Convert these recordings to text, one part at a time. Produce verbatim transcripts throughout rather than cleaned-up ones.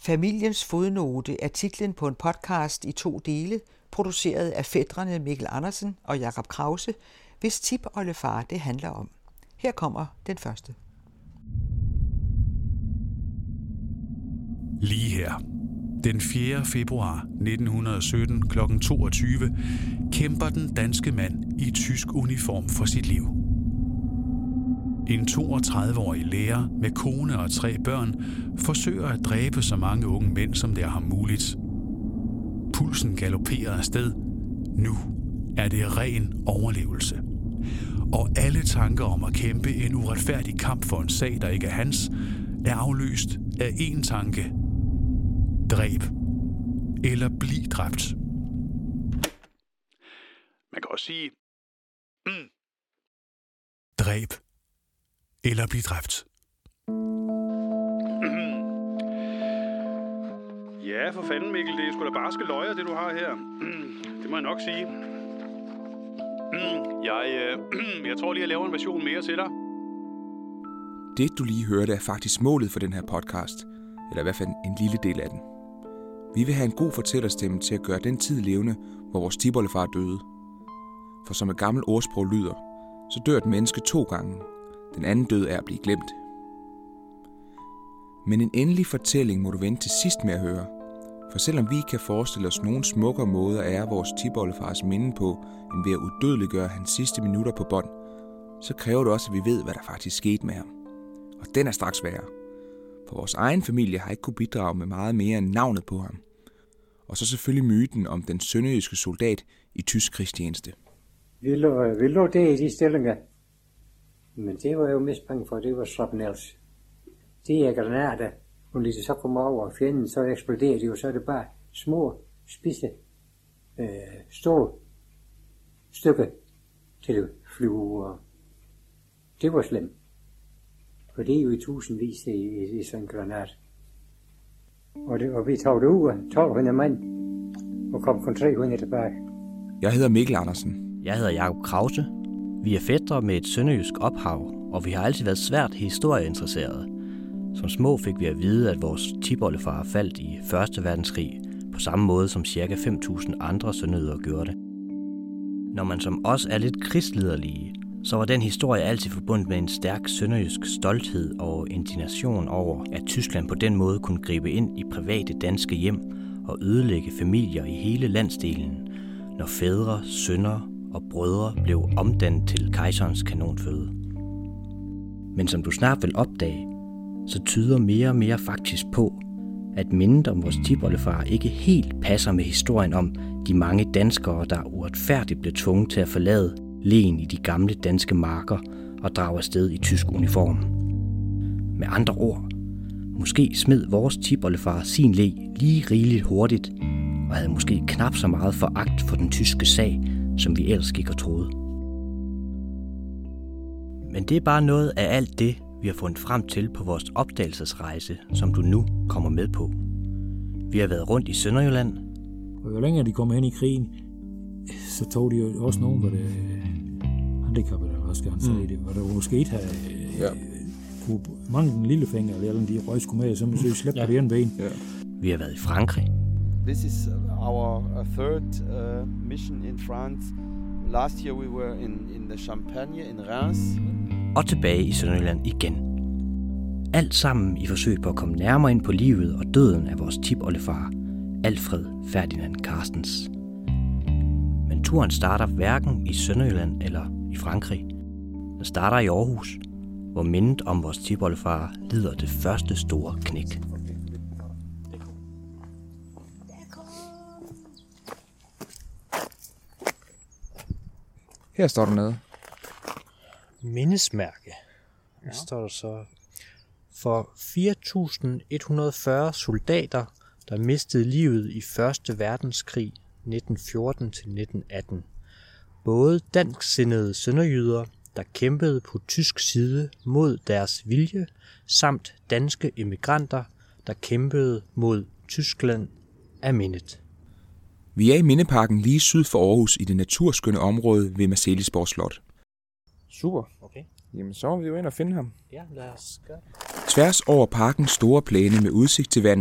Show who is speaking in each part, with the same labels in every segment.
Speaker 1: Familiens fodnote er titlen på en podcast i to dele, produceret af fætrene Mikkel Andersen og Jakob Krause, hvis tipoldefar det handler om. Her kommer den første.
Speaker 2: Lige her, den fjerde februar nitten sytten klokken toogtyve, kæmper den danske mand i tysk uniform for sit liv. En toogtredive-årig lærer med kone og tre børn forsøger at dræbe så mange unge mænd, som det er ham muligt. Pulsen galopperer afsted. Nu er det ren overlevelse. Og alle tanker om at kæmpe en uretfærdig kamp for en sag, der ikke er hans, er afløst af én tanke. Dræb. Eller bliv dræbt. Man kan også sige... Mm. Dræb. Eller bliv dræbt.
Speaker 3: Ja, for fanden, Mikkel. Det er sgu da barske løjer, det du har her. Det må jeg nok sige. Jeg, øh, jeg tror lige, jeg laver en version mere til dig.
Speaker 4: Det, du lige hørte, er faktisk målet for den her podcast. Eller i hvert fald en lille del af den. Vi vil have en god fortællerstemme til at gøre den tid levende, hvor vores tipoldefar døde. For som et gammelt ordsprog lyder, så dør et menneske to gange. Den anden død er at blive glemt. Men en endelig fortælling må du vente til sidst med at høre. For selvom vi kan forestille os nogle smukkere måder at ære vores tipoldefars minde på, end ved at udødeliggøre hans sidste minutter på bånd, så kræver det også, at vi ved, hvad der faktisk skete med ham. Og den er straks værre. For vores egen familie har ikke kunne bidrage med meget mere end navnet på ham. Og så selvfølgelig myten om den sønderjyske soldat i tysk krigstjeneste.
Speaker 5: Vi lå, vi lå der i de stillinger. Men det var jo mest bange for, det var shrapnels. Det er granater. Og når de så kommer over fjenden, så eksploderer de jo, så er det bare små, spidse, øh, store stykker til at flyve. Og det var slemt. For det er jo i tusindvis i, i, i sådan en granat. Og, det, og vi tog det ud af tolv hundrede mand, og kom kun tre hundrede tilbage.
Speaker 4: Jeg hedder Mikkel Andersen.
Speaker 6: Jeg hedder Jakob Krause. Vi er fætre med et sønderjysk ophav, og vi har altid været svært historieinteresserede. Som små fik vi at vide, at vores tipoldefar faldt i første verdenskrig, på samme måde som ca. fem tusind andre sønderjyder gjorde det. Når man som os er lidt krigsliderlige, så var den historie altid forbundet med en stærk sønderjysk stolthed og indignation over, at Tyskland på den måde kunne gribe ind i private danske hjem og ødelægge familier i hele landsdelen, når fædre, sønner og brødre blev omdannet til kejserens kanonføde. Men som du snart vil opdage, så tyder mere og mere faktisk på, at mindet om vores tipoldefar ikke helt passer med historien om de mange danskere, der uretfærdigt blev tvunget til at forlade len i de gamle danske marker og drage afsted i tysk uniform. Med andre ord, måske smed vores tipoldefar sin le lige rigeligt hurtigt, og havde måske knap så meget foragt for den tyske sag, som vi ellers gik og troede. Men det er bare noget af alt det, vi har fundet frem til på vores opdagelsesrejse, som du nu kommer med på. Vi har været rundt i Sønderjylland.
Speaker 7: Og jo længere de kom hen i krigen, så tog de jo også nogen, hvor det handicappede, eller hvad skal han sige, mm. det, hvor der måske ikke havde ja. kunne mange den lille finger, eller de røg skulle med, så man så slæbte ja. på det ene ben. Ja.
Speaker 6: Vi har været i Frankrig.
Speaker 8: This is our third uh, mission in France. Last year we were in, in the Champagne in Reims.
Speaker 6: Og tilbage i Sønderjylland igen. Alt sammen i forsøg på at komme nærmere ind på livet og døden af vores tipoldefar, Alfred Ferdinand Carstens. Men turen starter hverken i Sønderjylland eller i Frankrig. Den starter i Aarhus, hvor mindet om vores tipoldefar lider det første store knæk.
Speaker 4: Her står der noget.
Speaker 9: Mindesmærke. Der ja. står der så for fire tusind et hundrede og fyrre soldater, der mistede livet i første verdenskrig nitten fjorten til nitten atten. Både dansksindede sønderjyder, der kæmpede på tysk side mod deres vilje, samt danske immigranter, der kæmpede mod Tyskland af mindet.
Speaker 4: Vi er i Mindeparken lige syd for Aarhus i det naturskønne område ved Marselisborg Slot. Super.
Speaker 9: Okay.
Speaker 4: Jamen så må vi jo ind og finde ham.
Speaker 9: Ja, lad os gøre det.
Speaker 4: Tværs over parkens store plæne med udsigt til vandet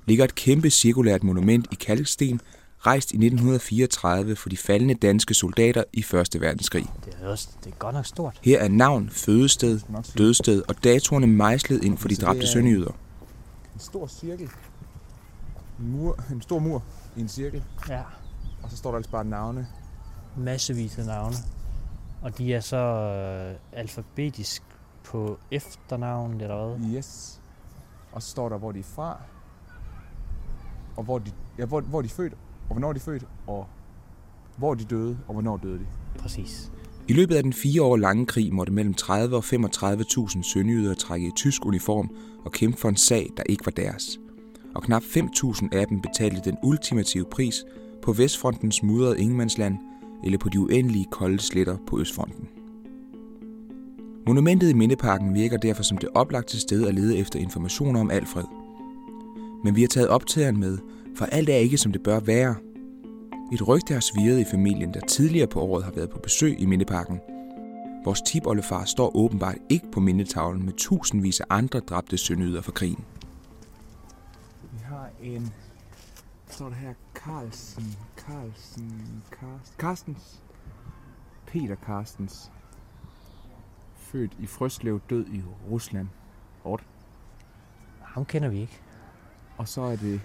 Speaker 4: ligger et kæmpe cirkulært monument i kalksten, rejst i nitten fireogtredive for de faldne danske soldater i første verdenskrig.
Speaker 9: Det er, også, det er godt nok stort.
Speaker 4: Her er navn, fødested, dødsted og datorerne mejslet ind for de dræbte sønderjyder.
Speaker 10: En stor cirkel. En, mur, en stor mur i en cirkel.
Speaker 9: Ja.
Speaker 10: Og så står der altså bare navne.
Speaker 9: Massevis af navne. Og de er så øh, alfabetisk på efternavnet eller hvad?
Speaker 10: Yes. Og så står der, hvor de er fra. Og hvor de, ja, hvor, hvor de er født, og hvornår de er født, og hvor de døde, og hvornår døde de.
Speaker 9: Præcis.
Speaker 4: I løbet af den fire år lange krig måtte mellem tredive og femogtredive tusind sønderjyder trække i tysk uniform og kæmpe for en sag, der ikke var deres. Og knap fem tusind af dem betalte den ultimative pris på Vestfrontens mudrede ingenmandsland eller på de uendelige kolde sletter på Østfronten. Monumentet i Mindeparken virker derfor som det oplagte sted at lede efter informationer om Alfred. Men vi har taget optageren med, for alt er ikke som det bør være. Et rygte har svirret i familien, der tidligere på året har været på besøg i Mindeparken. Vores tipoldefar står åbenbart ikke på mindetavlen med tusindvis af andre dræbte sønderjyder fra krigen.
Speaker 10: Vi har en... står der her Carlsen... Carlsen... Carsten, Carstens... Peter Carstens. Født i Frøslev, død i Rusland. Hårdt.
Speaker 9: Ham kender vi ikke.
Speaker 10: Og så er det...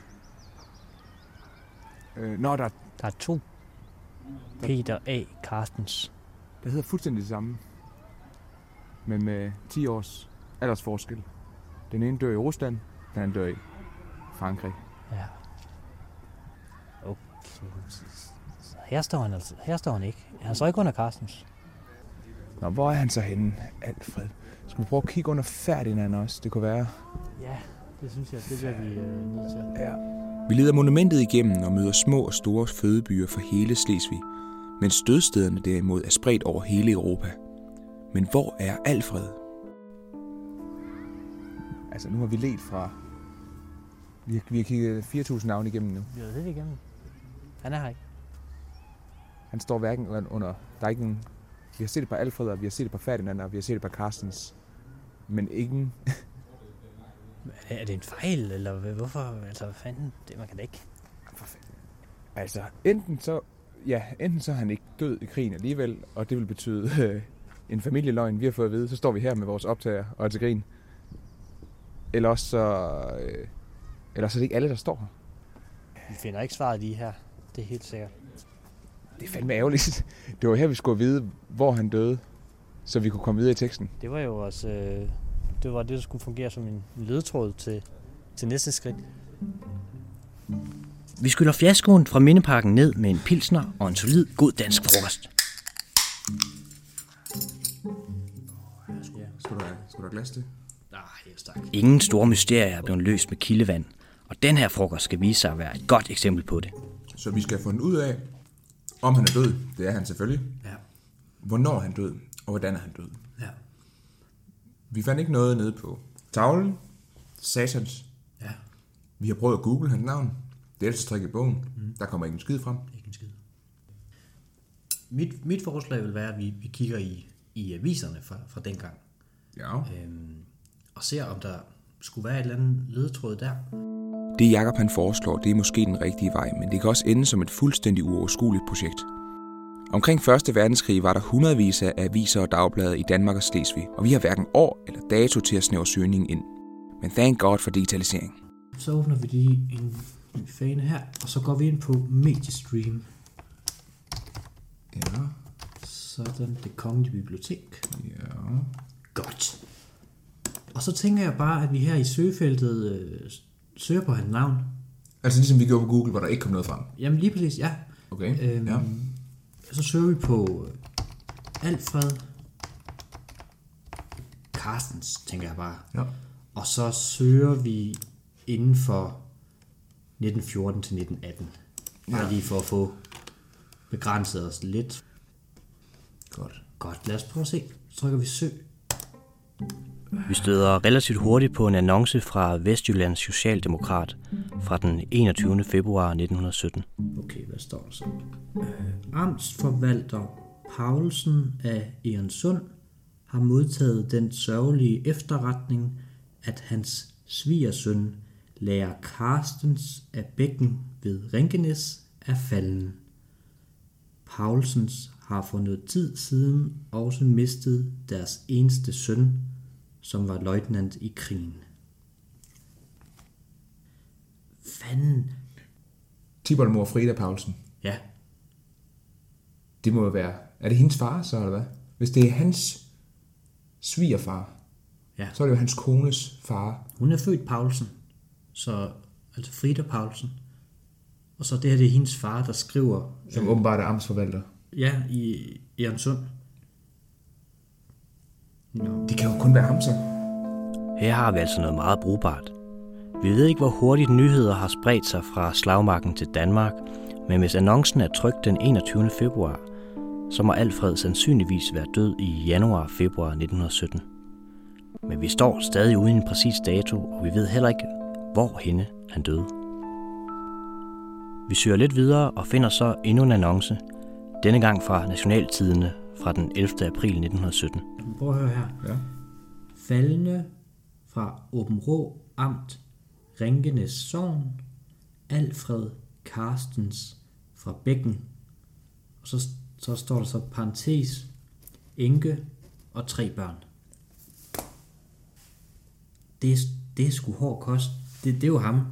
Speaker 10: Øh, nå, der...
Speaker 9: Der er to. Peter A. Carstens.
Speaker 10: Der hedder fuldstændig det samme. Men med ti års aldersforskel. Den ene dør i Rusland, den anden dør i Frankrig.
Speaker 9: Ja. Okay. Så her står han altså. Her står han ikke. Han står ikke under Carstens.
Speaker 10: Nå, hvor er han så henne, Alfred? Skal vi prøve at kigge under Ferdinand også? Det kunne være...
Speaker 9: Ja, det synes jeg, det bliver vi øh, nødt til.
Speaker 10: Ja.
Speaker 4: Vi leder monumentet igennem og møder små og store fødebyer for hele Slesvig, mens dødstederne derimod er spredt over hele Europa. Men hvor er Alfred?
Speaker 10: Altså, nu har vi let fra... Vi har, vi har kigget fire tusind navne igennem nu.
Speaker 9: Vi har det igennem. Han er her ikke.
Speaker 10: Han står hverken under... Der er ikke en... Vi har set det på Alfred, og vi har set det på Ferdinand, og vi har set det på Carstens. Men ingen...
Speaker 9: Er det en fejl, eller hvorfor? Altså, hvad fanden? Det man kan da ikke.
Speaker 10: Altså, enten så... Ja, enten så er han ikke død i krigen alligevel, og det vil betyde øh, en familieløgn, vi har fået at vide. Så står vi her med vores optager og er til grin. Eller også så... Øh, eller så er det ikke alle, der står her.
Speaker 9: Vi finder ikke svaret lige her. Det er helt sikkert.
Speaker 10: Det er fandme ærgerligt. Det var her, vi skulle vide, hvor han døde, så vi kunne komme videre i teksten.
Speaker 9: Det var jo også... Øh, det var det, der skulle fungere som en ledetråd til, til næste skridt.
Speaker 6: Vi skyller fiaskoen fra Mindeparken ned med en pilsner og en solid, god dansk frokost.
Speaker 4: Skal du have, skal du have glas til?
Speaker 6: Nej, helt tak. Ingen store mysterier er blevet løst med kildevand, og den her frokost skal vise sig at være et godt eksempel på det.
Speaker 4: Så vi skal finde ud af, om han er død. Det er han selvfølgelig.
Speaker 6: Ja.
Speaker 4: Hvornår han død, og hvordan er han død.
Speaker 6: Ja.
Speaker 4: Vi fandt ikke noget nede på tavlen. Satans.
Speaker 6: Ja.
Speaker 4: Vi har prøvet at google hans navn. Det er altså strik i bogen. Mm. Der kommer ikke en skid frem.
Speaker 6: Ikke en skid. Mit, mit forslag vil være, at vi, vi kigger i, i aviserne fra, fra dengang.
Speaker 4: Ja.
Speaker 6: Øhm, og ser, om der skulle være et eller andet ledetråd der.
Speaker 4: Det Jakob han foreslår, det er måske den rigtige vej, men det kan også ende som et fuldstændig uoverskueligt projekt. Omkring første verdenskrig var der hundredvis af aviser og dagblade i Danmark og Slesvig, og vi har hverken år eller dato til at snævre søgningen ind. Men thank God for digitalisering.
Speaker 6: Så åbner vi lige en ny fane her, og så går vi ind på Mediestream.
Speaker 4: Ja.
Speaker 6: Sådan, Det Kongelige Bibliotek.
Speaker 4: Ja.
Speaker 6: Godt. Og så tænker jeg bare, at vi her i søgefeltet øh, søger på hans navn.
Speaker 4: Altså ligesom vi gjorde på Google, hvor der ikke kom noget frem?
Speaker 6: Jamen lige præcis, ja.
Speaker 4: Okay, øhm, ja.
Speaker 6: Så søger vi på Alfred Carstens, tænker jeg bare.
Speaker 4: Ja.
Speaker 6: Og så søger vi inden for nitten fjorten til nitten atten. Bare ja. Lige for at få begrænset os lidt.
Speaker 4: Godt.
Speaker 6: Godt, lad os prøve at se. Så trykker vi søg.
Speaker 9: Vi støder relativt hurtigt på en annonce fra Vestjyllands Socialdemokrat fra den enogtyvende februar nitten sytten.
Speaker 6: Okay, hvad står der så? Øh, Amtsforvalter Paulsen af Egernsund har modtaget den sørgelige efterretning, at hans svigersøn
Speaker 9: Lærer Carstens af Bækken ved Rinkenæs er falden. Paulsens har for noget tid siden også mistet deres eneste søn, som var løjtnant i krigen. Fanden.
Speaker 10: Tipoldemor Frida Paulsen.
Speaker 9: Ja.
Speaker 10: Det må jo være... Er det hendes far så, eller hvad? Hvis det er hans svigerfar,
Speaker 9: ja.
Speaker 10: Så er det jo hans kones far.
Speaker 9: Hun er født Paulsen, så altså Frida Paulsen. Og så det her, det er hendes far, der skriver...
Speaker 10: Som øh, åbenbart er amtsforvalter.
Speaker 9: Ja, i Egernsund.
Speaker 10: No. Det kan jo kun være ham så.
Speaker 6: Her har vi altså noget meget brugbart. Vi ved ikke, hvor hurtigt nyheder har spredt sig fra slagmarken til Danmark, men hvis annoncen er trykt den enogtyvende februar, så må Alfred sandsynligvis være død i januar-februar nitten sytten. Men vi står stadig uden en præcis dato, og vi ved heller ikke, hvor henne han døde. Vi søger lidt videre og finder så endnu en annonce, denne gang fra Nationaltidende fra den ellevte april nitten sytten.
Speaker 9: Prøv at høre her.
Speaker 10: Ja.
Speaker 9: Faldende fra Aabenraa Amt, Rinkenæs Sogn, Alfred Carstens fra Bækken. Og så, så står der så parentes, enke og tre børn. Det er, det er sgu hård kost. Det, det er jo ham.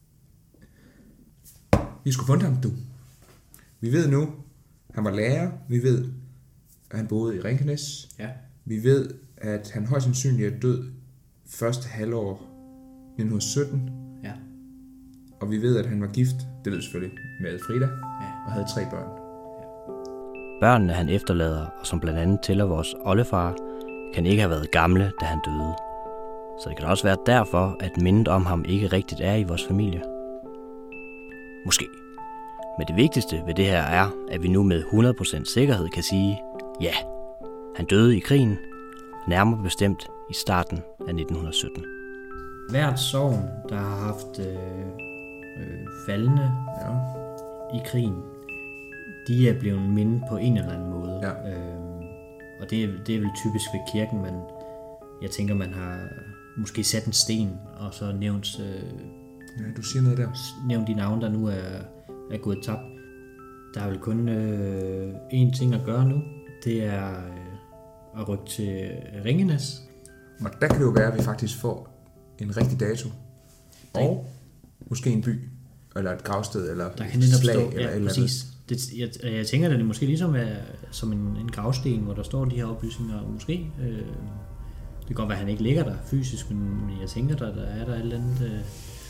Speaker 10: Vi skulle fundet ham, du. Vi ved nu, han var lærer. Vi ved, at han boede i Rinkenæs.
Speaker 9: Ja.
Speaker 10: Vi ved, at han højst sandsynligt er død første halvår nitten sytten.
Speaker 9: Ja.
Speaker 10: Og vi ved, at han var gift, det ved vi selvfølgelig, med Frida,
Speaker 9: ja.
Speaker 10: Og havde tre børn.
Speaker 6: Ja. Børnene, han efterlader, og som blandt andet tæller vores oldefar, kan ikke have været gamle, da han døde. Så det kan også være derfor, at mindet om ham ikke rigtigt er i vores familie. Måske. Men det vigtigste ved det her er, at vi nu med hundrede procent sikkerhed kan sige, ja, han døde i krigen, nærmere bestemt i starten af nitten sytten.
Speaker 9: Hvert sogn, der har haft øh, øh, faldende
Speaker 10: ja.
Speaker 9: i krigen, de er blevet mindet på en eller anden måde.
Speaker 10: Ja.
Speaker 9: Øh, og det er, det er vel typisk ved kirken, men jeg tænker, man har måske sat en sten, og så nævnt, øh,
Speaker 10: ja, du siger noget der.
Speaker 9: nævnt de navne, der nu er, er gået tabt. Der er vel kun øh, én ting at gøre nu. Det er øh, at rykke til Rinkenæs.
Speaker 10: Og der kan det jo være, at vi faktisk får en rigtig dato. Og måske en by, eller et gravsted, eller
Speaker 9: der kan
Speaker 10: et slag,
Speaker 9: stå,
Speaker 10: eller
Speaker 9: ja,
Speaker 10: eller
Speaker 9: præcis. Det, jeg, jeg tænker, at det måske ligesom er som en, en gravsten, hvor der står de her oplysninger. Måske. Øh, det kan godt være, at han ikke ligger der fysisk, men jeg tænker, der, der er der et eller andet... Øh,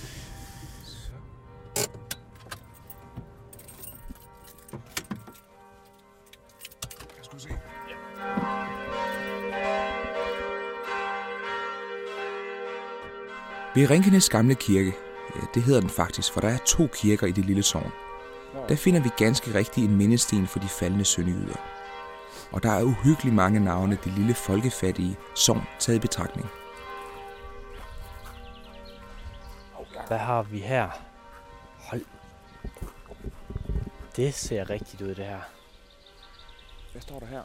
Speaker 4: Ved Rinkenæs gamle kirke, ja, det hedder den faktisk, for der er to kirker i det lille sogn. Der finder vi ganske rigtigt en mindesten for de faldne sønderjyder. Og der er uhyggeligt mange navne det lille folkefattige sogn taget i betragtning.
Speaker 6: Hvad har vi her? Hold. Det ser rigtigt ud, det her.
Speaker 10: Hvad står der her?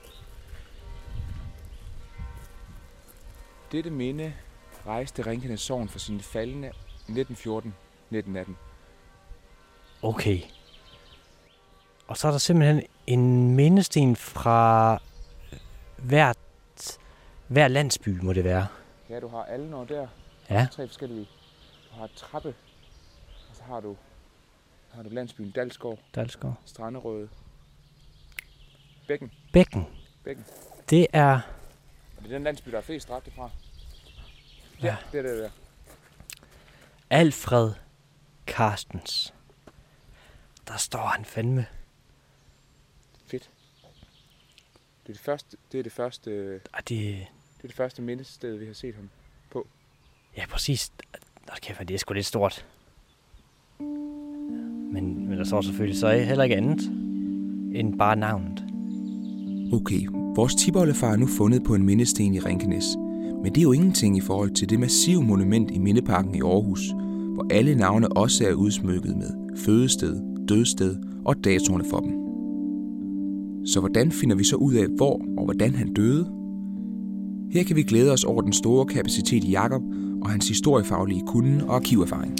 Speaker 10: Dette minde rejste Rinkenæs Sogn for sine faldne nitten fjorten nitten atten.
Speaker 6: Okay. Og så er der simpelthen en mindesten fra hvert, hver landsby, må det være.
Speaker 10: Ja, du har Alnor der.
Speaker 6: Ja.
Speaker 10: Tre forskellige. Du har Trappe. Og så har du, har du landsbyen Dalsgård.
Speaker 6: Dalsgård.
Speaker 10: Stranderøde. Bækken.
Speaker 6: Bækken.
Speaker 10: Bækken.
Speaker 6: Det er...
Speaker 10: Og det er den landsby, der er flest dræbte fra.
Speaker 6: Ja,
Speaker 10: ja, det er det der.
Speaker 6: Alfred Carstens. Der står han fandme.
Speaker 10: Fedt. Det er det første, det er det første,
Speaker 6: det...
Speaker 10: det er det første mindested, vi har set ham på.
Speaker 6: Ja, præcis. Nå, kæft, det er sgu lidt stort. Men, men der står selvfølgelig så heller ikke andet end bare navnet.
Speaker 4: Okay, vores tipoldefar er nu fundet på en mindesten i Rinkenæs. Men det er jo ingenting i forhold til det massive monument i Mindeparken i Aarhus, hvor alle navne også er udsmykket med fødested, dødsted og datoerne for dem. Så hvordan finder vi så ud af, hvor og hvordan han døde? Her kan vi glæde os over den store kapacitet i Jakob og hans historiefaglige kunde og arkiverfaring.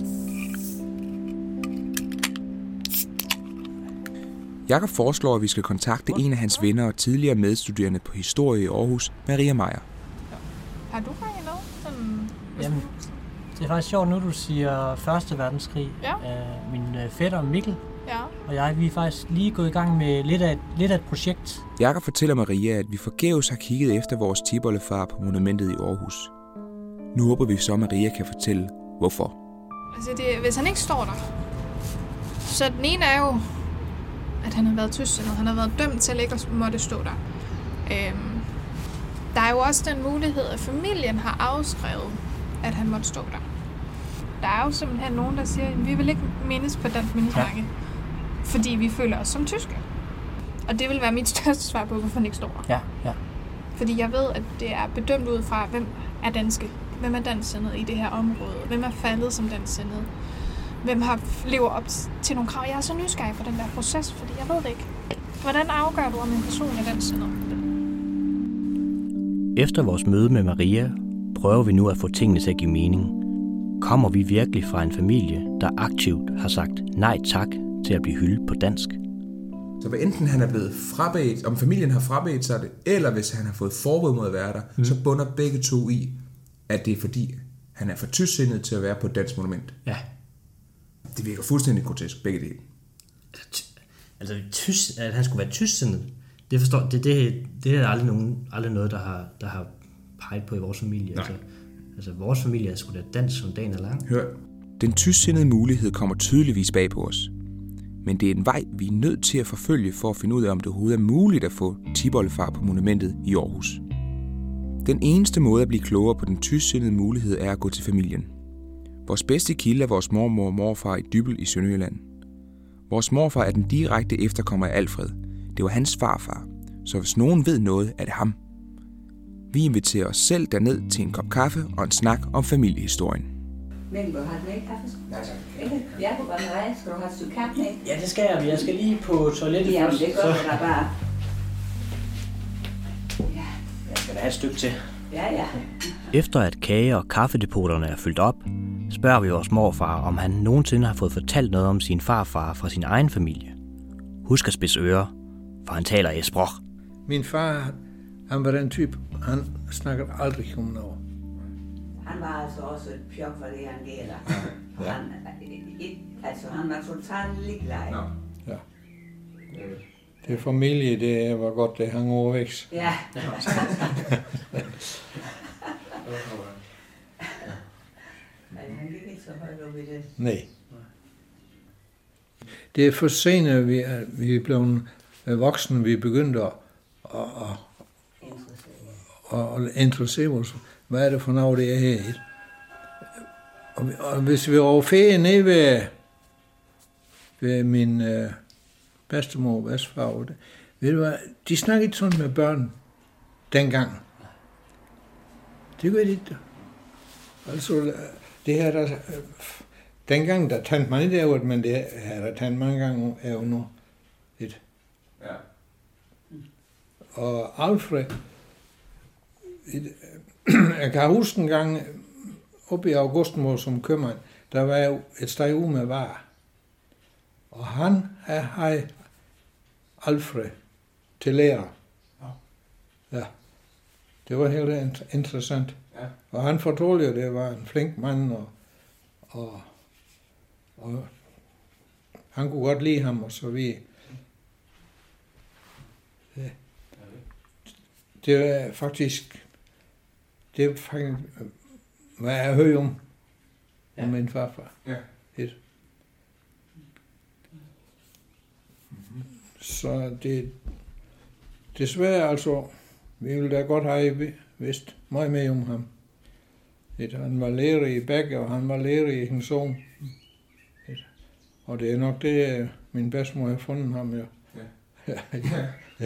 Speaker 4: Jakob foreslår, at vi skal kontakte en af hans venner og tidligere medstuderende på historie i Aarhus, Maria Meyer.
Speaker 11: Har du gang i noget? Sådan,
Speaker 9: Jamen, det er faktisk sjovt nu, du siger første verdenskrig.
Speaker 11: Ja.
Speaker 9: Uh, min uh, fætter Mikkel
Speaker 11: ja.
Speaker 9: og jeg, vi er faktisk lige gået i gang med lidt af, lidt af et projekt.
Speaker 4: Jakob fortæller Maria, at vi forgæves har kigget efter vores tipoldefar på monumentet i Aarhus. Nu håber vi så, at Maria kan fortælle, hvorfor.
Speaker 11: Altså, det, hvis han ikke står der, så den ene er jo, at han har været tysksindet. Han har været dømt til ikke at måtte stå der. Øhm, der er jo også den mulighed, at familien har afskrevet, at han måtte stå der. Der er jo simpelthen nogen, der siger, at vi vil ikke mindes på dansk mindesmærke, ja. fordi vi føler os som tyske. Og det vil være mit største svar på, hvorfor han ikke står der.
Speaker 9: Ja, ja.
Speaker 11: Fordi jeg ved, at det er bedømt ud fra, hvem er danske, hvem er dansksindet i det her område, hvem er faldet som dansksindet, hvem har lever op til nogle krav. Jeg er så nysgerrig på den der proces, fordi jeg ved det ikke. Hvordan afgør du, om en person er dansksindet?
Speaker 6: Efter vores møde med Maria, prøver vi nu at få tingene til at give mening. Kommer vi virkelig fra en familie, der aktivt har sagt nej tak til at blive hyldet på dansk?
Speaker 4: Så hvad enten han er blevet frabedt, om familien har frabedt sig det, eller hvis han har fået forbud mod at være der, mm. så bunder begge to i, at det er fordi, han er for tysksindet til at være på et dansk monument.
Speaker 6: Ja.
Speaker 4: Det virker fuldstændig grotesk, begge dele.
Speaker 6: Altså, tys, at han skulle være tysksindet, det forstår, det, det, det er aldrig, nogen, aldrig noget, der har, der har peget på i vores familie. Altså, altså, vores familie er sgu da dansk som dagen er lang.
Speaker 4: Hør, den tysksindede mulighed kommer tydeligvis bag på os. Men det er en vej, vi er nødt til at forfølge for at finde ud af, om det overhovedet er muligt at få tipoldefar på monumentet i Aarhus. Den eneste måde at blive klogere på den tysksindede mulighed er at gå til familien. Vores bedste kilde er vores mormor og morfar i Dybbøl i Sønderjylland. Vores morfar er den direkte efterkommer af Alfred. Det var hans farfar, så hvis nogen ved noget, er det ham. Vi inviterer os selv derned til en kop kaffe og en snak om familiehistorien.
Speaker 12: Men vil du have med kaffe? Nej, tak. Jeg kunne bare nej. Skal du have et stykke kaffe med?
Speaker 9: Ja, det skal jeg. Jeg skal lige på toilettet
Speaker 12: ja,
Speaker 9: først.
Speaker 12: Ja, det gør du da bare.
Speaker 9: Ja. Jeg skal da have et stykke til.
Speaker 12: Ja, ja.
Speaker 6: Efter at kage- og kaffedepoterne er fyldt op, spørger vi vores morfar, om han nogensinde har fået fortalt noget om sin farfar fra sin egen familie. Husk at spidse ører, for han taler i sprog.
Speaker 13: Min far, han var den type, han snakker aldrig om noget.
Speaker 12: Han var altså også et pjok, hvad det han gælder. Ja. Han, altså, han var totalt ligeglad.
Speaker 13: Ja. Ja. Det er familie, det var godt, det hang over vækst.
Speaker 12: Ja. Men han gik ikke så højt op i det.
Speaker 13: Nej. Det er for senere, vi er, vi er blevet voksne, vi er begyndt at, at, at, at interessere os. Hvad er det for noget, det er her? Og, og hvis vi er over ferie nede ved, ved min øh, bedstemor og bedstefar, ved du hvad, de snakkede sådan med børn dengang. Det gør de ikke. Altså, det her der, dengang der tændte man ikke af, men det her der tændt mange gange er jo nu et. Ja. Og Alfred, et, jeg kan huske en gang, oppe i Augustmor som købmand, der var jo et sted ude med varer. Og han havde Alfred til lærer. Ja. Det var helt interessant. Ja. Og han fortalte jo, at det var en flink mand, og, og, og han kunne godt lide ham, og så vi. Det, det er faktisk, det er faktisk, hvad jeg hører om, ja. Om min farfar. Ja. Et. Mm-hmm. Så det, desværre altså, vi ville da godt have vidst meget mere om ham. Et, han var lærer i Begge, og han var lærer i Hensson. Og det er nok det, min bedstemor har fundet ham, jo. Ja. Ja. Ja.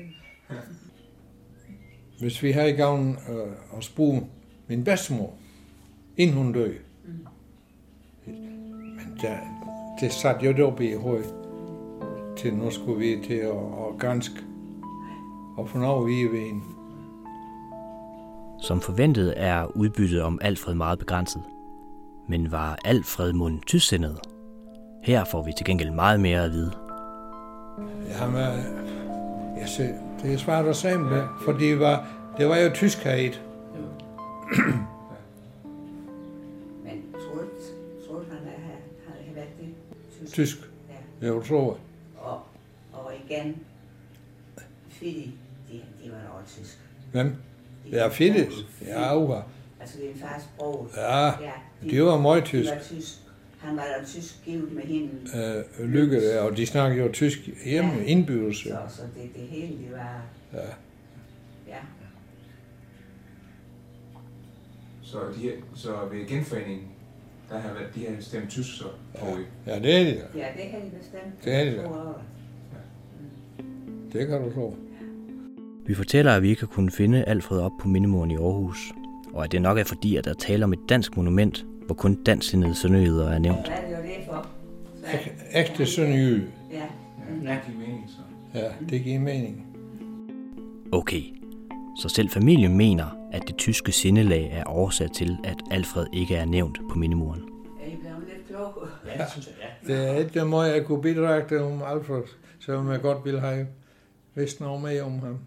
Speaker 13: Hvis vi har i gavn øh, at spue min bedstemor, inden hun døde. Mm. Men der, det satte jo deroppe i hovedet, til nu skulle vi til at, at ganske og få noget at vide ved hende.
Speaker 6: Som forventet er udbyttet om Alfred meget begrænset. Men var Alfred mund tysksindet? Her får vi til gengæld meget mere at vide.
Speaker 13: Jamen, jeg ser, det er svært at sige med det, for det var, det var jo tyskhed.
Speaker 12: Men tror du, han havde været det? Tysk?
Speaker 13: Tysk, ja. Jeg tror.
Speaker 12: Og, og igen, Fidi, de, de var da også tysk.
Speaker 13: Hvem? Ja, Fidi. Ja, uha.
Speaker 12: Altså, det er en fars bror.
Speaker 13: Ja,
Speaker 12: ja de,
Speaker 13: de var meget tysk.
Speaker 12: De var tysk. Han var da tysk givet med hende.
Speaker 13: Øh, Lykke, og de snakkede jo tysk hjemme, ja. Indbydelse.
Speaker 12: Så, så det, det hele, det var...
Speaker 13: Ja.
Speaker 12: Ja.
Speaker 10: Så, de, så ved genforeningen, der har været, de har stemt tysk, så
Speaker 13: ja. Ja, det er de.
Speaker 12: Ja, det har de bestemt.
Speaker 13: Det er de. Ja. Det kan du tro.
Speaker 6: Vi fortæller, at vi ikke har kunnet finde Alfred op på mindemuren i Aarhus, og at det nok er fordi, at der taler om et dansk monument, hvor kun dansksindede sønderjyder er nævnt.
Speaker 12: Hvad er det jo det for?
Speaker 13: Ægte sønderjyde.
Speaker 12: Ja.
Speaker 10: Ja, det giver mening, så.
Speaker 13: Ja, det giver mening.
Speaker 6: Okay, så selv familien mener, at det tyske sindelag er årsag til, at Alfred ikke er nævnt på mindemuren.
Speaker 12: Er I blevet lidt kloge?
Speaker 13: Ja, det synes jeg, ja. Det er ikke måde, jeg kunne bidrage til om Alfred, så jeg godt ville have vidst noget mere om ham.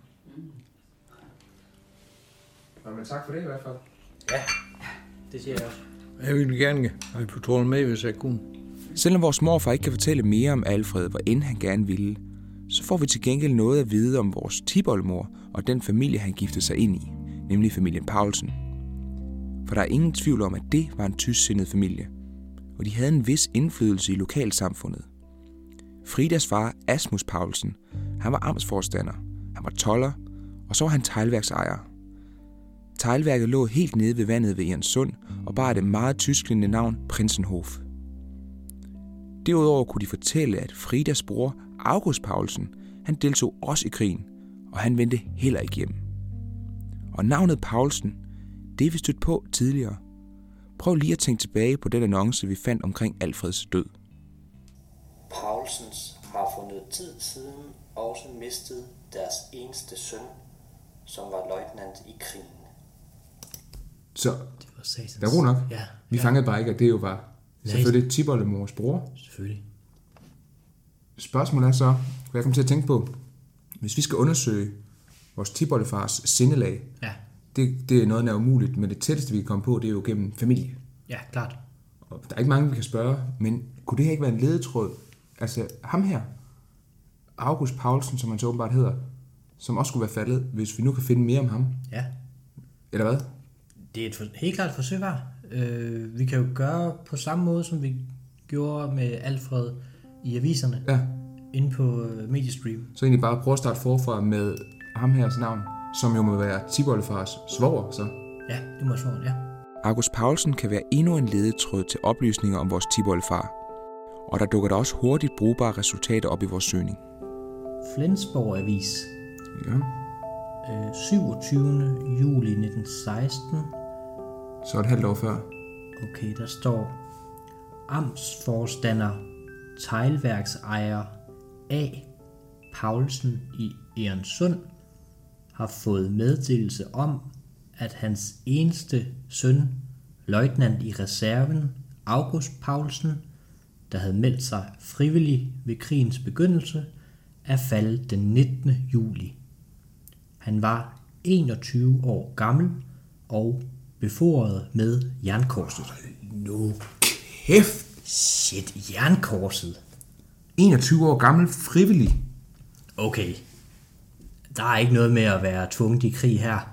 Speaker 10: Men tak for det i hvert fald.
Speaker 9: Ja, det siger jeg også.
Speaker 13: Jeg ville gerne have på med, hvis jeg kunne.
Speaker 4: Selvom vores morfar ikke kan fortælle mere om Alfred, hvor end han gerne ville, så får vi til gengæld noget at vide om vores tipoldemor og den familie, han giftede sig ind i, nemlig familien Paulsen. For der er ingen tvivl om, at det var en tysksindet familie, og de havde en vis indflydelse i lokalsamfundet. Fridas far, Asmus Paulsen, han var amtsforstander, han var toller, og så var han teglværksejer. Teglværket lå helt nede ved vandet ved Egernsund og bar det meget tysklingende navn Prinsenhof. Derudover kunne de fortælle, at Fridas bror, August Paulsen, han deltog også i krigen, og han vendte heller ikke hjem. Og navnet Paulsen, det er vi stødt på tidligere. Prøv lige at tænke tilbage på den annonce, vi fandt omkring Alfreds død.
Speaker 14: Paulsens har for noget tid siden også mistet deres eneste søn, som var løjtnant i krigen.
Speaker 10: Så,
Speaker 9: det var satans.
Speaker 10: Der er ro nok.
Speaker 9: Ja,
Speaker 10: vi
Speaker 9: ja.
Speaker 10: fangede bare ikke, at det jo var selvfølgelig tipoldemors bror.
Speaker 9: Selvfølgelig.
Speaker 10: Spørgsmålet er så, hvad jeg kommer til at tænke på, hvis vi skal undersøge vores tipoldefars sindelag,
Speaker 9: ja.
Speaker 10: det, det er noget, der er umuligt, men det tætteste, vi kan komme på, det er jo gennem familie.
Speaker 9: Ja, klart.
Speaker 10: Og der er ikke mange, vi kan spørge, men kunne det her ikke være en ledetråd? Altså ham her, August Paulsen, som han så åbenbart hedder, som også skulle være faldet, hvis vi nu kan finde mere om ham.
Speaker 9: Ja.
Speaker 10: Eller hvad?
Speaker 9: Det er et for, helt klart et forsøg var. Øh, vi kan jo gøre på samme måde, som vi gjorde med Alfred i aviserne.
Speaker 10: Ja.
Speaker 9: Inde på uh, Mediestream.
Speaker 10: Så egentlig bare prøve at starte forfra med ham hers navn, som jo må være tipoldefars svoger, så.
Speaker 9: Ja, det må svogeren, ja.
Speaker 4: August Paulsen kan være endnu en ledetråd til oplysninger om vores tipoldefar. Og der dukker der også hurtigt brugbare resultater op i vores søgning.
Speaker 9: Flensborg Avis.
Speaker 10: Ja.
Speaker 9: Øh, syvogtyvende juli nitten seksten.
Speaker 10: Så et halvt år før.
Speaker 9: Okay, der står amtsforstander, teglværksejer A. Paulsen i Egernsund har fået meddelelse om, at hans eneste søn, løjtnant i reserven, August Paulsen, der havde meldt sig frivillig ved krigens begyndelse, er faldet den nittende juli. Han var enogtyve år gammel og befordret med jernkorset.
Speaker 10: Nu kæft!
Speaker 9: Shit, jernkorset.
Speaker 10: enogtyve år gammel, frivillig.
Speaker 9: Okay. Der er ikke noget med at være tvunget i krig her.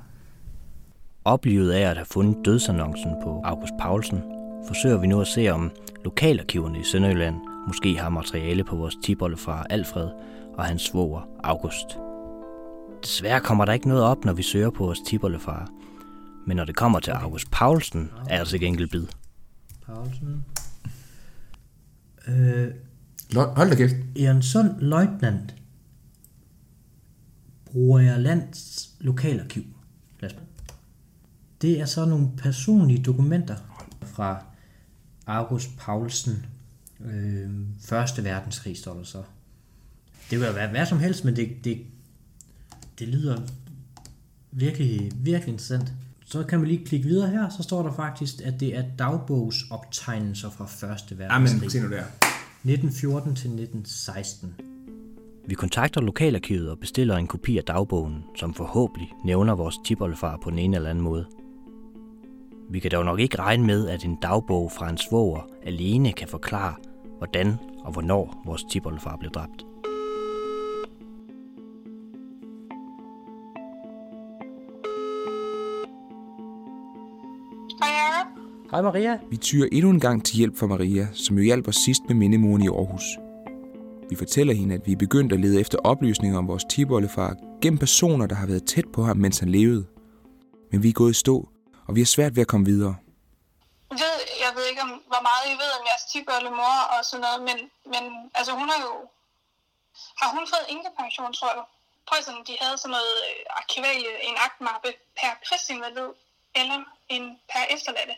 Speaker 6: Oplivet af at have fundet dødsannoncen på August Paulsen, forsøger vi nu at se, om lokalarkiverne i Sønderjylland måske har materiale på vores tipoldefar Alfred og hans svoger August. Desværre kommer der ikke noget op, når vi søger på vores tipoldefar. Men når det kommer til August Paulsen, er der til gengæld bid.
Speaker 9: Paulsen. Øh,
Speaker 10: Hold da kæft.
Speaker 9: Egernsund løjtnant. Bruger jeg lands lokalarkiv. Det er så nogle personlige dokumenter fra August Paulsen. Øh, Første verdenskrig står der så. Det kan være hvad som helst, men det, det, det lyder virkelig, virkelig interessant. Så kan vi lige klikke videre her, så står der faktisk, at det er dagbogsoptegnelser fra første verdenskrig.
Speaker 10: Amen, se nu der.
Speaker 9: nitten fjorten til nitten seksten. Vi kontakter lokalarkivet og bestiller en kopi af dagbogen, som forhåbentlig nævner vores tipoldefar på den ene eller anden måde. Vi kan dog nok ikke regne med, at en dagbog fra en svoger alene kan forklare, hvordan og hvornår vores tipoldefar blev dræbt. Hej Maria.
Speaker 4: Vi tyrer endnu en gang til hjælp for Maria, som jo hjalp os sidst med mindemuren i Aarhus. Vi fortæller hende, at vi er begyndt at lede efter oplysninger om vores tipoldefar gennem personer, der har været tæt på ham, mens han levede. Men vi er gået i stå, og vi har svært ved at komme videre.
Speaker 11: Ved, jeg ved ikke, om, hvor meget I ved om jeres tipoldemor og sådan noget, men, men altså hun har jo... Har hun fået enkepension, tror jeg? Prøv sådan, de havde sådan noget arkivalie, en aktmappe per krigsinvalid, eller en per efterladte.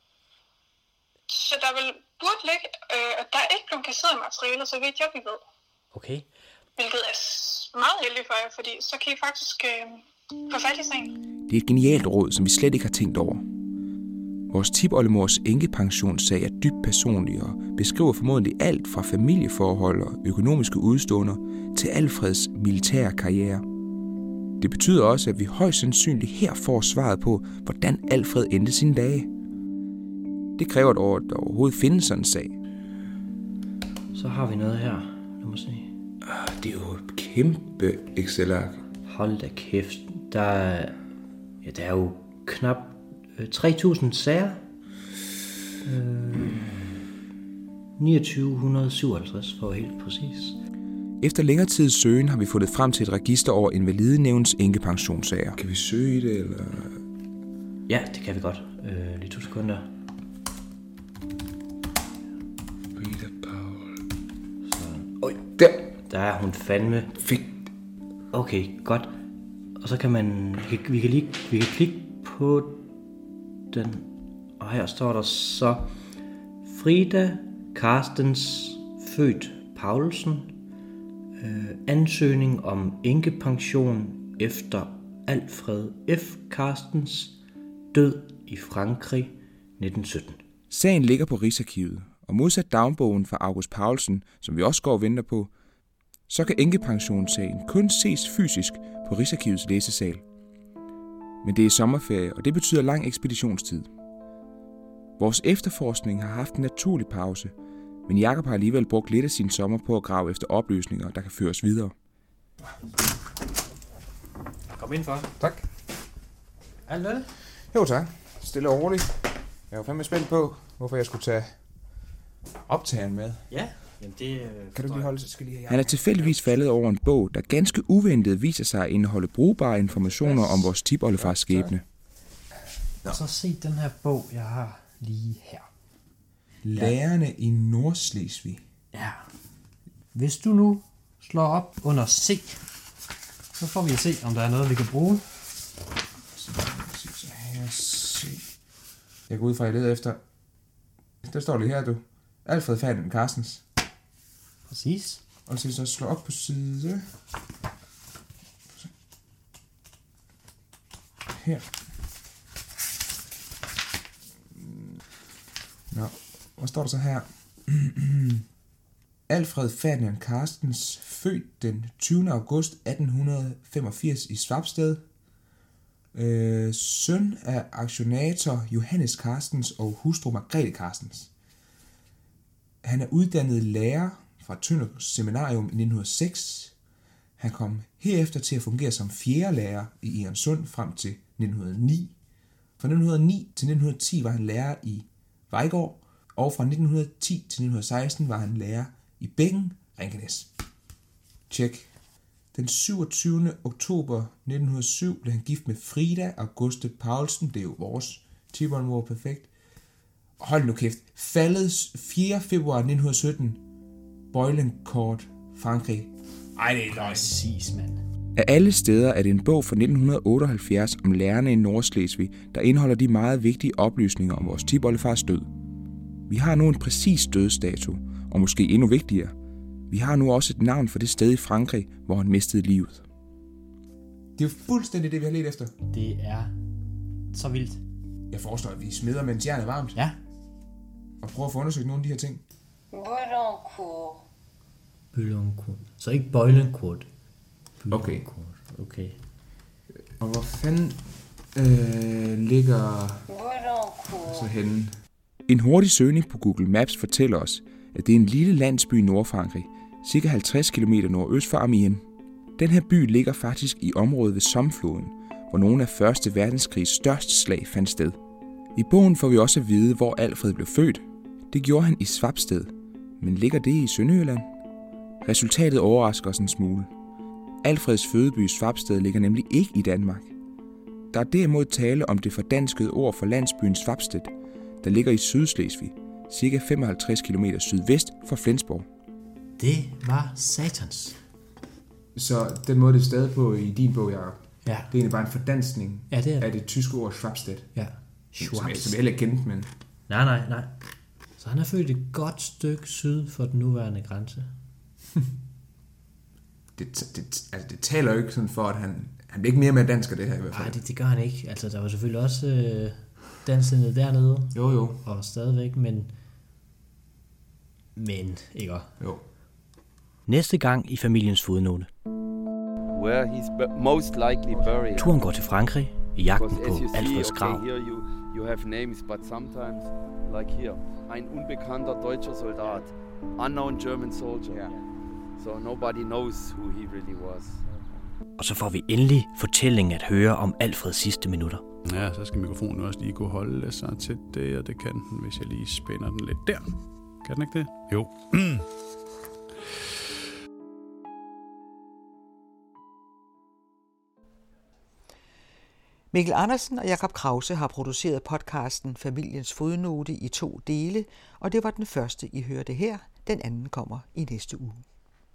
Speaker 11: Så der vil burde ligge, øh, at der er ikke blevet kasseret materiale, så vidt jeg vi ved.
Speaker 9: Okay.
Speaker 11: Hvilket er meget heldigt for jer, fordi så kan I faktisk øh, få fat i sagen.
Speaker 4: Det er et genialt råd, som vi slet ikke har tænkt over. Vores tipoldemors enkepensionssag er dybt personlig og beskriver formodentlig alt fra familieforhold og økonomiske udståender til Alfreds militære karriere. Det betyder også, at vi højst sandsynligt her får svaret på, hvordan Alfred endte sine dage. Det kræver et år, at der overhovedet findes sådan en sag.
Speaker 9: Så har vi noget her. Lad mig se.
Speaker 4: Det er jo et kæmpe Excel-ark.
Speaker 9: Hold da kæft. Der er, ja, der er jo knap øh, tre tusind sager. Øh, niogtyve syvoghalvtreds for helt præcis.
Speaker 4: Efter længere tids søgen har vi fundet frem til et register over invalidenævnens enkepensionssager. Kan vi søge i det, eller?
Speaker 9: Ja, det kan vi godt. Øh, lige to sekunder.
Speaker 4: Øj, der.
Speaker 9: Der er hun fandme.
Speaker 4: Fedt.
Speaker 9: Okay, godt. Og så kan man, vi kan, vi kan lige, vi kan klikke på den. Og her står der så Frida Carstens, født Paulsen, øh, ansøgning om enkepension efter Alfred F. Carstens død i Frankrig nitten sytten.
Speaker 4: Sagen ligger på Rigsarkivet, og modsat dagbogen fra August Paulsen, som vi også går og venter på, så kan enkepensionssagen kun ses fysisk på Rigsarkivets læsesal. Men det er sommerferie, og det betyder lang ekspeditionstid. Vores efterforskning har haft en naturlig pause, men Jakob har alligevel brugt lidt af sin sommer på at grave efter oplysninger, der kan føres videre.
Speaker 9: Kom ind for.
Speaker 10: Tak.
Speaker 9: Alt vel?
Speaker 10: Jo tak. Stille og roligt. Jeg var fandme spændt på, hvorfor jeg skulle tage optageren med.
Speaker 9: Ja, jamen det...
Speaker 10: Kan du lige holde, så skal lige have...
Speaker 4: Han er tilfældigvis faldet over en bog, der ganske uventet viser sig at indeholde brugbare informationer om vores tipoldefars skæbne.
Speaker 9: Og så se den her bog, jeg har lige her.
Speaker 10: Lærerne i Nordslesvig.
Speaker 9: Ja. Hvis du nu slår op under C, så får vi at se, om der er noget, vi kan bruge.
Speaker 10: Så her, C. Jeg går ud fra, at jeg leder efter... Der står det her, du. Alfred Ferdinand Carstens.
Speaker 9: Præcis.
Speaker 10: Og så slå op på side... Her. Nå, hvad står der så her? Alfred Ferdinand Carstens, født den tyvende august atten femogfirs i Svabsted. Øh, søn af aktionator Johannes Carstens og hustru Margrethe Carstens. Han er uddannet lærer fra Tønder Seminarium i nitten hundrede og seks. Han kom herefter til at fungere som fjerde lærer i Egernsund frem til nitten hundrede og ni. Fra nitten hundrede og ni til nitten hundrede og ti var han lærer i Vejgaard, og fra nitten hundrede og ti til nitten hundrede og seksten var han lærer i Bækken, Rinkenæs. Tjek. Den syvogtyvende oktober nitten hundrede og syv blev han gift med Frida Auguste Paulsen. Det er jo vores tipoldemor, perfekt. Hold nu kæft. Faldet fjerde februar nitten hundrede og sytten. Bøjlencourt, Frankrig. Ej, det er løgn.
Speaker 9: Præcis, mand.
Speaker 4: Af alle steder er det en bog fra nitten otteoghalvfjerds om lærerne i Nordslesvig, der indeholder de meget vigtige oplysninger om vores tipoldefars død. Vi har nu en præcis dødsdato, og måske endnu vigtigere, vi har nu også et navn for det sted i Frankrig, hvor han mistede livet.
Speaker 10: Det er jo fuldstændig det, vi har let efter.
Speaker 9: Det er Så vildt.
Speaker 10: Jeg foreslår, at vi smider, mens jernet er varmt.
Speaker 9: Ja.
Speaker 10: Og prøver at få undersøgt nogle af de her ting.
Speaker 9: Bøllenkort. Så ikke bøjlenkort.
Speaker 10: Okay.
Speaker 9: Okay.
Speaker 10: Og hvor fanden øh, ligger så henne? En hurtig søgning på Google Maps fortæller os, at det er en lille landsby i Nordfrankrig, cirka halvtreds kilometer nordøst for Amiens. Den her by ligger faktisk i området ved Somme-floden, hvor nogle af første verdenskrigs største slag fandt sted. I bogen får vi også at vide, hvor Alfred blev født. Det gjorde han i Svabsted, men ligger det i Sønderjylland? Resultatet overrasker os en smule. Alfreds fødeby Svabsted ligger nemlig ikke i Danmark. Der er derimod tale om det fordanskede ord for landsbyen Svabsted, der ligger i Sydslesvig, cirka femoghalvtreds kilometer sydvest for Flensborg.
Speaker 9: Det var satans.
Speaker 10: Så den måde, det er stadig på i din bog, Jacob,
Speaker 9: ja.
Speaker 10: Det er egentlig bare en fordanskning
Speaker 9: ja, det er...
Speaker 10: af det tyske ord Schwabstedt.
Speaker 9: Ja.
Speaker 10: Som jeg, som jeg heller ikke kendte, men...
Speaker 9: Nej, nej, nej. Så han er født et godt stykke syd for den nuværende grænse.
Speaker 10: det, det, altså, det taler jo ikke sådan for, at han... Han bliver ikke mere med dansk af det her i hvert fald.
Speaker 9: Nej, det, det gør han ikke. Altså, der var selvfølgelig også øh, dansende dernede.
Speaker 10: Jo, jo.
Speaker 9: Og stadigvæk, men... Men, ikke?
Speaker 10: Jo.
Speaker 6: Næste gang i familiens fodnote.
Speaker 8: Where he's most likely buried.
Speaker 6: Turen går til Frankrig i jagten på Alfreds grav.
Speaker 8: Okay, here you, you have names, but sometimes, like here, ein unbekannter deutscher Soldat, unknown German soldier. Yeah. So nobody knows who he really was.
Speaker 6: Og så får vi endelig fortællingen at høre om Alfreds sidste minutter.
Speaker 2: Ja, så skal mikrofonen også lige kunne holde sig til det, og det kan den, hvis jeg lige spænder den lidt der. Kan den ikke det? Jo.
Speaker 1: Mikkel Andersen og Jacob Krause har produceret podcasten Familiens Fodnote i to dele, og det var den første, I hørte her. Den anden kommer i næste uge.